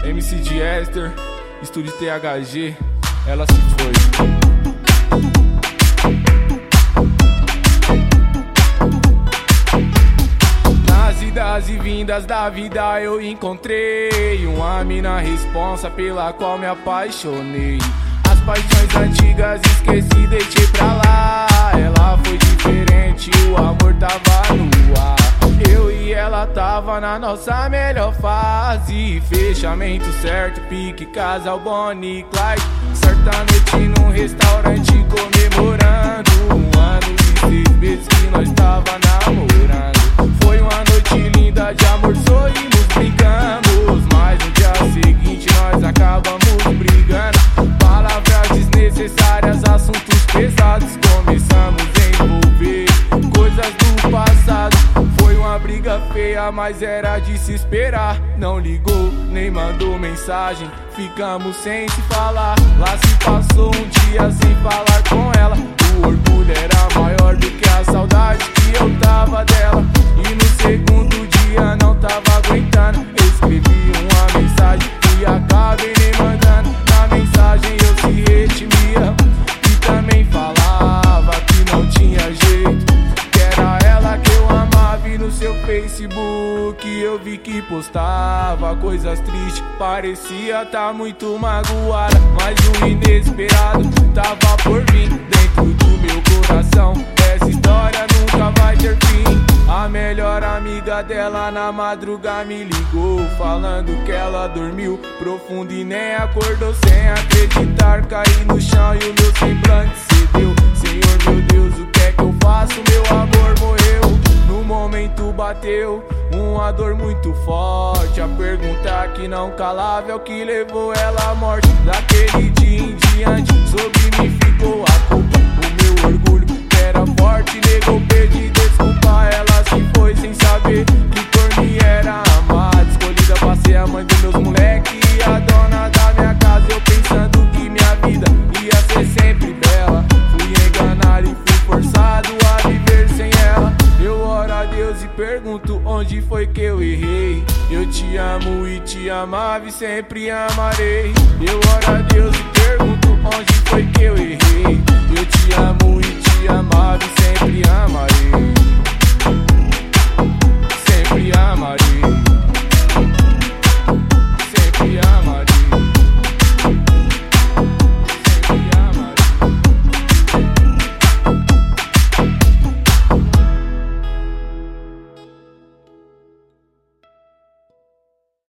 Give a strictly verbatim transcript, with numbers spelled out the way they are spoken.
M C de Esther, estúdio T H G, ela se foi. Nas idas e vindas da vida eu encontrei uma mina responsa pela qual me apaixonei. As paixões antigas esqueci, deixei pra lá. Ela foi diferente, o amor tava no ar. Eu e ela tava na nossa melhor fase. Fechamento certo, pique, casal Bonnie e Clyde. Certa noite num restaurante comemorando um ano e seis meses que nós tava namorando. Foi uma noite linda de amor, sorrimos, brincamos. Mas no dia seguinte nós acabamos brigando. Palavras desnecessárias, assuntos pesados. Começamos a envolver coisas do passado. Foi uma briga feia, mas era de se esperar. Não ligou, nem mandou mensagem. Ficamos sem se falar. Lá se passou um dia sem falar com ela. O orgulho era maior do que a saudade que eu tava dela. E no segundo dia não tava aguentando. Escrevi uma mensagem e acabei nem mandando. Na mensagem eu se redimia e também falava que não tinha jeito, que era ela que eu amava. E no seu Facebook eu vi que postava coisas tristes. Parecia tá muito magoada, mas o inesperado tava por vir dentro do meu coração. Essa história nunca vai ter fim. A melhor amiga dela na madruga me ligou, falando que ela dormiu profundo e nem acordou. Sem acreditar, caí no chão e o meu semblante cedeu. Senhor meu Deus, o que é que eu faço? Meu amor morreu. No momento bateu uma dor muito forte. A pergunta que não calava é o que levou ela à morte. Daquele dia em diante sobre mim ficou a culpa. O meu orgulho que era forte negou, pedi desculpa. Ela se foi sem saber que por mim era amada, escolhida pra ser a mãe dos meus moleques e a dona da minha casa. Eu pensando que minha vida ia ser sempre bela. Fui enganado e fui forçado a viver sem ela. Eu oro a Deus e pergunto onde foi que eu errei. Eu te amo e te amava e sempre amarei. Eu oro a Deus e pergunto onde foi que eu errei. Eu te amo e te amava e sempre amarei.